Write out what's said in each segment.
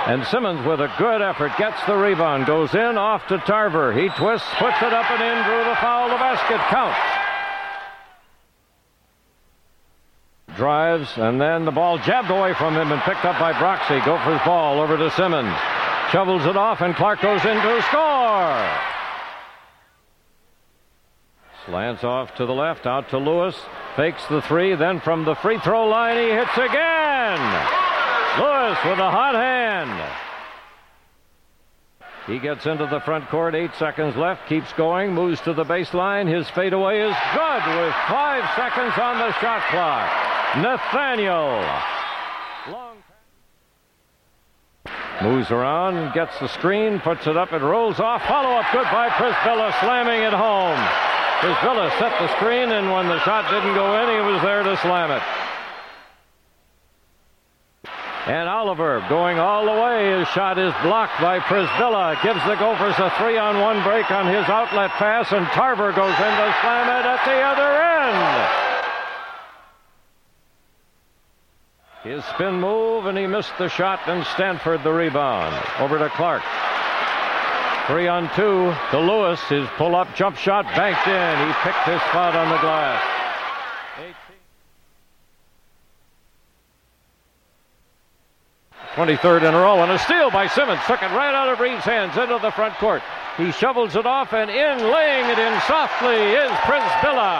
And Simmons with a good effort gets the rebound, goes in, off to Tarver. He twists, puts it up and in, drew the foul, the basket counts. Drives, and then the ball jabbed away from him and picked up by Broxy. Gophers ball over to Simmons. Shovels it off, and Clark goes in to score. Slants off to the left, out to Lewis. Fakes the three, then from the free throw line, he hits again. Lewis with a hot hand. He gets into the front court, 8 seconds left, keeps going, moves to the baseline. His fadeaway is good with 5 seconds on the shot clock. Nathaniel. Moves around, gets the screen, puts it up, it rolls off. Follow-up good by Przybilla, slamming it home. Przybilla set the screen, and when the shot didn't go in, he was there to slam it. And Oliver going all the way. His shot is blocked by Przybilla. Gives the Gophers a 3-on-1 break on his outlet pass, and Tarver goes in to slam it at the other end. His spin move, and he missed the shot, and Stanford the rebound. Over to Clark. 3-on-2 to Lewis. His pull-up jump shot banked in. He picked his spot on the glass. 23rd in a row, and a steal by Simmons. Took it right out of Reed's hands into the front court. He shovels it off, and in, laying it in softly, is Przybilla.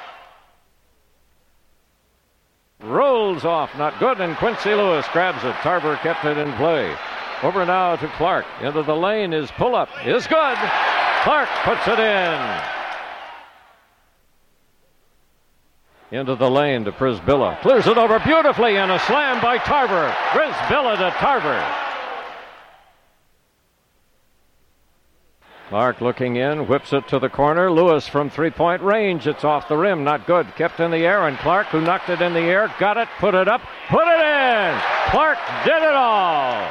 Rolls off, not good, and Quincy Lewis grabs it. Tarver kept it in play. Over now to Clark. Into the lane, his pull-up is good. Clark puts it in. Into the lane to Przybilla. Clears it over beautifully, and a slam by Tarver. Przybilla to Tarver. Clark looking in, whips it to the corner. Lewis from three-point range. It's off the rim, not good. Kept in the air, and Clark, who knocked it in the air, got it, put it up, put it in. Clark did it all.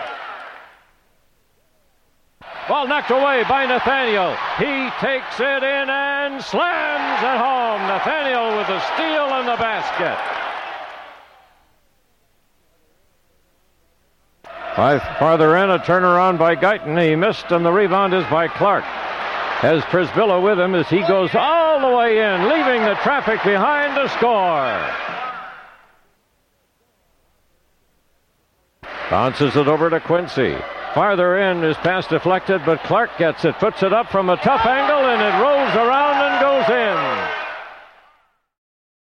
Ball knocked away by Nathaniel. He takes it in and slams it home. Nathaniel with a steal in the basket. Farther in, a turnaround by Guyton. He missed, and the rebound is by Clark. Has Przybilla with him as he goes all the way in, leaving the traffic behind to score. Bounces it over to Quincy. Farther in, his pass deflected, but Clark gets it, puts it up from a tough angle, and it rolls around.